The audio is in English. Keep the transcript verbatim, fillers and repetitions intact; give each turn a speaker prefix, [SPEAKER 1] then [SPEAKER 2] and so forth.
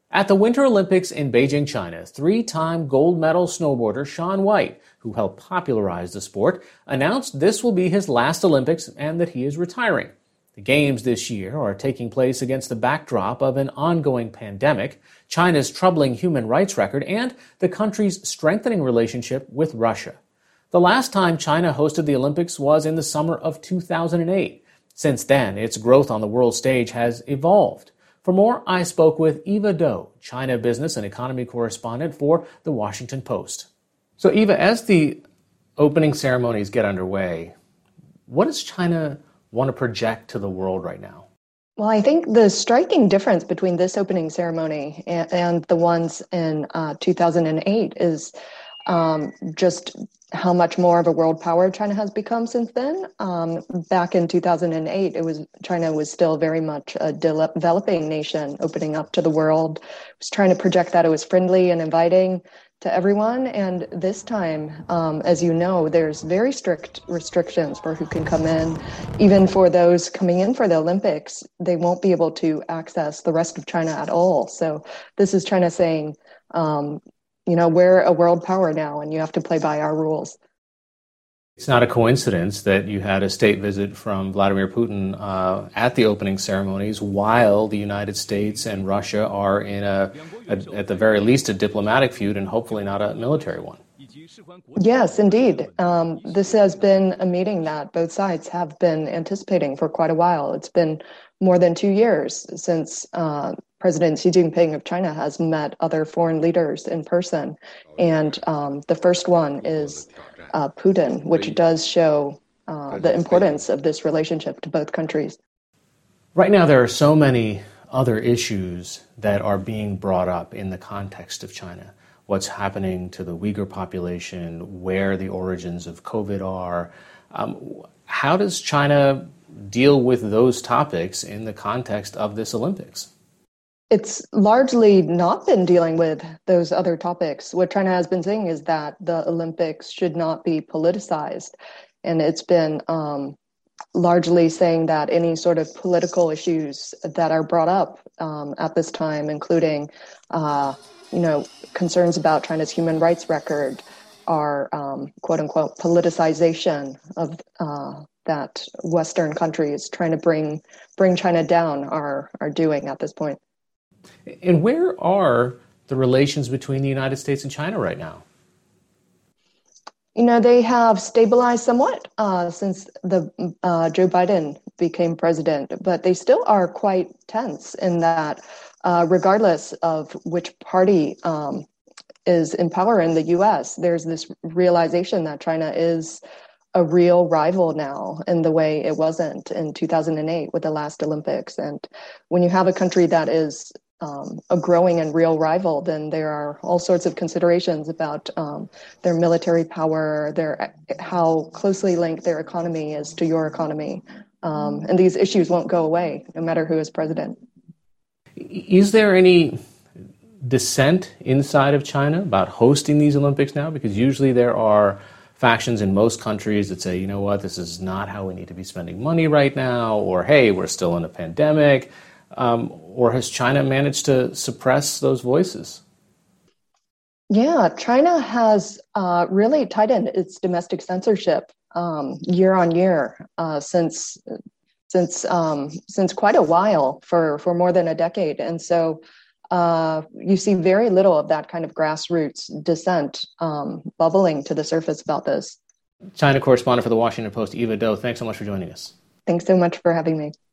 [SPEAKER 1] At the Winter Olympics in Beijing, China, three-time gold medal snowboarder Shaun White, who helped popularize the sport, announced this will be his last Olympics and that he is retiring. The Games this year are taking place against the backdrop of an ongoing pandemic, China's troubling human rights record, and the country's strengthening relationship with Russia. The last time China hosted the Olympics was in the summer of two thousand eight. Since then, its growth on the world stage has evolved. For more, I spoke with Eva Dou, China business and economy correspondent for The Washington Post. So Eva, as the opening ceremonies get underway, what does China want to project to the world right now?
[SPEAKER 2] Well, I think the striking difference between this opening ceremony and, and the ones in uh, two thousand eight is um, just how much more of a world power China has become since then. Um, back in two thousand eight, it was China was still very much a de- developing nation, opening up to the world. It was trying to project that it was friendly and inviting to everyone. And this time, um, as you know, there's very strict restrictions for who can come in. Even for those coming in for the Olympics, they won't be able to access the rest of China at all. So this is China saying, um, you know, we're a world power now, and you have to play by our rules.
[SPEAKER 1] It's not a coincidence that you had a state visit from Vladimir Putin uh, at the opening ceremonies while the United States and Russia are in a, a, at the very least, a diplomatic feud and hopefully not a military one.
[SPEAKER 2] Yes, indeed. Um, this has been a meeting that both sides have been anticipating for quite a while. It's been more than two years since uh, President Xi Jinping of China has met other foreign leaders in person. And um, the first one is uh, Putin, which does show uh, the importance of this relationship to both countries.
[SPEAKER 1] Right now, there are so many other issues that are being brought up in the context of China. What's happening to the Uyghur population, where the origins of COVID are. Um, how does China deal with those topics in the context of this Olympics?
[SPEAKER 2] It's largely not been dealing with those other topics. What China has been saying is that the Olympics should not be politicized. And it's been um, largely saying that any sort of political issues that are brought up um, at this time, including uh, you know, concerns about China's human rights record, are um, quote unquote politicization of uh, that Western countries trying to bring bring China down are are doing at this point.
[SPEAKER 1] And where are the relations between the United States and China right now?
[SPEAKER 2] You know, they have stabilized somewhat uh, since the uh, Joe Biden became president, but they still are quite tense in that uh, regardless of which party um, is in power in the U S, there's this realization that China is a real rival now in the way it wasn't in two thousand eight with the last Olympics. And when you have a country that is Um, a growing and real rival, then there are all sorts of considerations about um, their military power, their how closely linked their economy is to your economy. Um, and these issues won't go away, no matter who is president.
[SPEAKER 1] Is there any dissent inside of China about hosting these Olympics now? Because usually there are factions in most countries that say, you know what, this is not how we need to be spending money right now, or hey, we're still in a pandemic. Um, or has China managed to suppress those voices?
[SPEAKER 2] Yeah, China has uh, really tightened its domestic censorship um, year on year uh, since since um, since quite a while, for, for more than a decade. And so uh, you see very little of that kind of grassroots dissent um, bubbling to the surface about this.
[SPEAKER 1] China correspondent for The Washington Post, Eva Dou, thanks so much for joining us.
[SPEAKER 2] Thanks so much for having me.